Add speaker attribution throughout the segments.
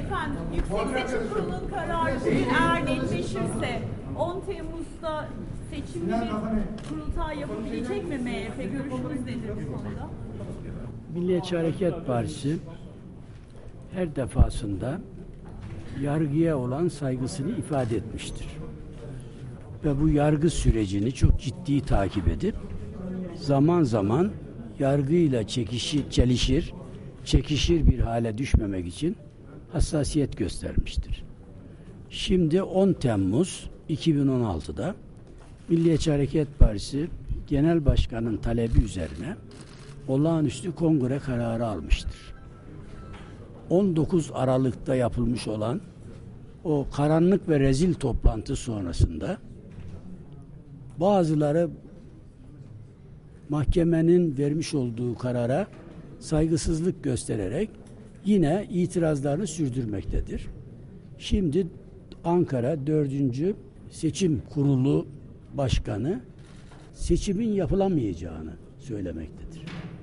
Speaker 1: Efendim, Yüksek Seçim Kurulu'nun kararı bugün eğer netleşirse 10 Temmuz'da seçimli bir kurultay yapabilecek mi MHP? Görüşünüz nedir bu konuda?
Speaker 2: Milliyetçi Hareket Partisi her defasında yargıya olan saygısını ifade etmiştir. Ve bu yargı sürecini çok ciddi takip edip zaman zaman yargıyla çekişir bir hale düşmemek için hassasiyet göstermiştir. Şimdi 10 Temmuz 2016'da Milliyetçi Hareket Partisi Genel Başkanı'nın talebi üzerine olağanüstü kongre kararı almıştır. 19 Aralık'ta yapılmış olan o karanlık ve rezil toplantı sonrasında bazıları mahkemenin vermiş olduğu karara saygısızlık göstererek yine itirazlarını sürdürmektedir. Şimdi Ankara 4. Seçim Kurulu Başkanı seçimin yapılamayacağını söylemektedir.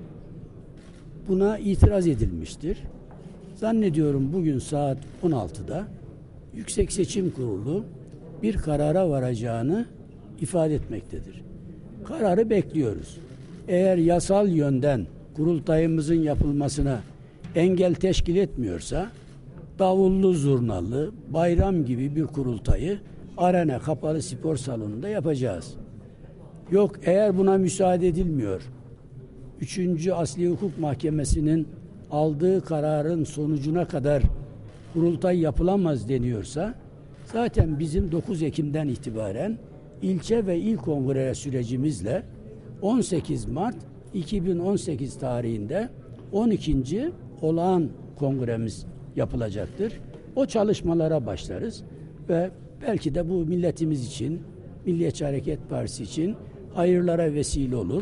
Speaker 2: Buna itiraz edilmiştir. Zannediyorum bugün saat 16'da Yüksek Seçim Kurulu bir karara varacağını ifade etmektedir. Kararı bekliyoruz. Eğer yasal yönden kurultayımızın yapılmasına engel teşkil etmiyorsa davullu zurnalı bayram gibi bir kurultayı Arena Kapalı Spor Salonu'nda yapacağız. Yok eğer buna müsaade edilmiyor, 3. Asli Hukuk Mahkemesi'nin aldığı kararın sonucuna kadar kurultay yapılamaz deniyorsa zaten bizim 9 Ekim'den itibaren ilçe ve il kongre sürecimizle 18 Mart 2018 tarihinde 12. olağan kongremiz yapılacaktır. O çalışmalara başlarız ve belki de bu milletimiz için, Milliyetçi Hareket Partisi için hayırlara vesile olur.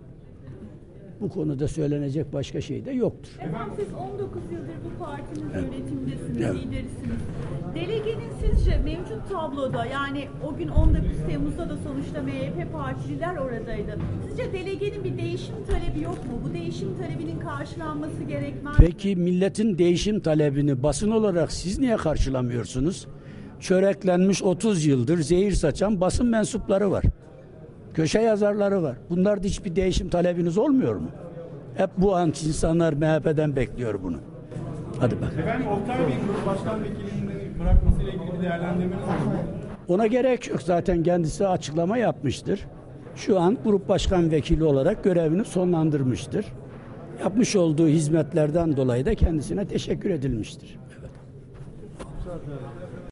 Speaker 2: Bu konuda söylenecek başka şey de yoktur.
Speaker 1: Efendim siz 19 yıldır bu partinin yönetimdesiniz, liderisiniz. Delegenin sizce mevcut tabloda, yani o gün 19 Temmuz'da da sonuçta MHP partililer oradaydı. Sizce delegenin bir değişim talebi yok mu? Bu değişim talebinin karşılanması gerekmez mi?
Speaker 2: Peki milletin değişim talebini basın olarak siz niye karşılamıyorsunuz? Çöreklenmiş 30 yıldır zehir saçan basın mensupları var. Köşe yazarları var. Bunlarda hiçbir değişim talebiniz olmuyor mu? Hep bu anti insanlar MHP'den bekliyor bunu. Hadi bak.
Speaker 3: Efendim Oktay Bey'in grup başkan vekilliğini bırakmasıyla ilgili bir değerlendirmeniz var mı?
Speaker 2: Ona gerek yok. Zaten kendisi açıklama yapmıştır. Şu an grup başkan vekili olarak görevini sonlandırmıştır. Yapmış olduğu hizmetlerden dolayı da kendisine teşekkür edilmiştir. Evet.